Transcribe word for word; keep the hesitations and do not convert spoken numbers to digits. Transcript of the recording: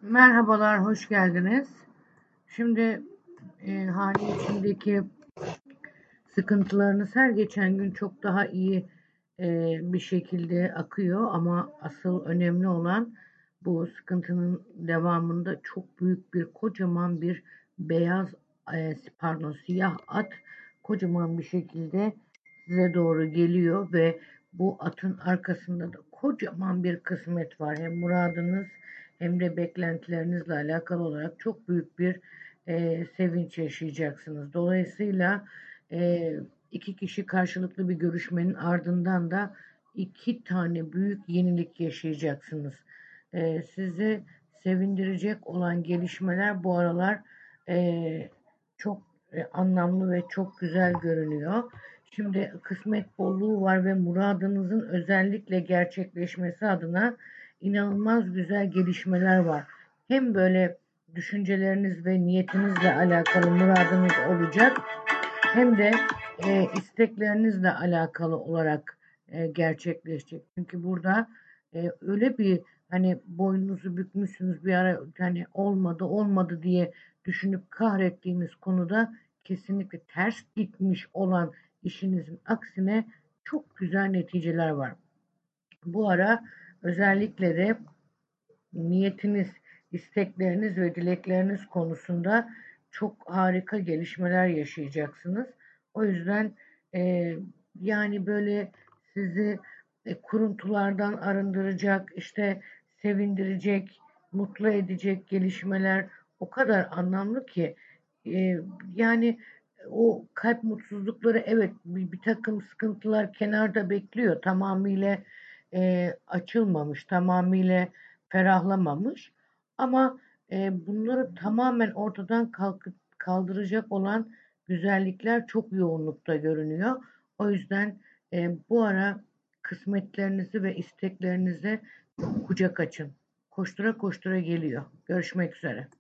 Merhabalar, hoş geldiniz. Şimdi e, hane içindeki sıkıntılarınız her geçen gün çok daha iyi e, bir şekilde akıyor ama asıl önemli olan bu sıkıntının devamında çok büyük bir kocaman bir beyaz e, pardon siyah at kocaman bir şekilde size doğru geliyor ve bu atın arkasında da kocaman bir kısmet var. Hem muradınız hem de beklentilerinizle alakalı olarak çok büyük bir e, sevinç yaşayacaksınız. Dolayısıyla e, iki kişi karşılıklı bir görüşmenin ardından da iki tane büyük yenilik yaşayacaksınız. E, sizi sevindirecek olan gelişmeler bu aralar e, çok e, anlamlı ve çok güzel görünüyor. Şimdi kısmet bolluğu var ve muradınızın özellikle gerçekleşmesi adına inanılmaz güzel gelişmeler var. Hem böyle düşünceleriniz ve niyetinizle alakalı muradınız olacak hem de e, isteklerinizle alakalı olarak e, gerçekleşecek. Çünkü burada e, öyle bir hani boynunuzu bükmüşsünüz bir ara hani olmadı olmadı diye düşünüp kahrettiğiniz konuda kesinlikle ters gitmiş olan işinizin aksine çok güzel neticeler var. Bu ara özellikle de niyetiniz, istekleriniz ve dilekleriniz konusunda çok harika gelişmeler yaşayacaksınız. O yüzden e, yani böyle sizi e, kuruntulardan arındıracak, işte sevindirecek, mutlu edecek gelişmeler o kadar anlamlı ki e, yani o kalp mutsuzlukları evet bir, bir takım sıkıntılar kenarda bekliyor. Tamamıyla e, açılmamış, tamamıyla ferahlamamış. Ama e, bunları tamamen ortadan kalkıp kaldıracak olan güzellikler çok yoğunlukta görünüyor. O yüzden e, bu ara kısmetlerinizi ve isteklerinize kucak açın. Koştura koştura geliyor. Görüşmek üzere.